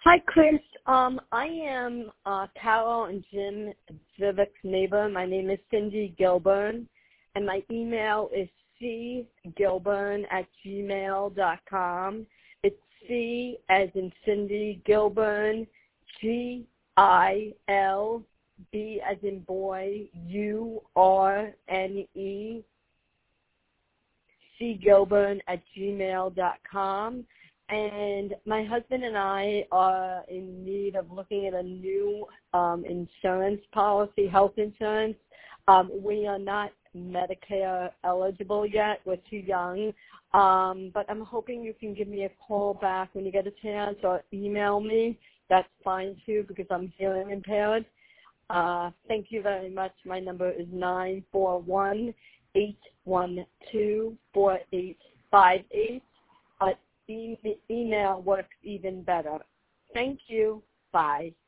Hi, Chris. I am Carol and Jim Vivek's neighbor. My name is Cindy Gilburn, and my email is cgilburn@gmail.com. It's C as in Cindy Gilburn, GILB as in boy, URNE, cgilburn@gmail.com. And my husband and I are in need of looking at a new insurance policy, health insurance. We are not Medicare eligible yet. We're too young. But I'm hoping you can give me a call back when you get a chance or email me. That's fine, too, because I'm hearing impaired. Thank you very much. My number is 941-812-4858. Email works even better. Thank you. Bye.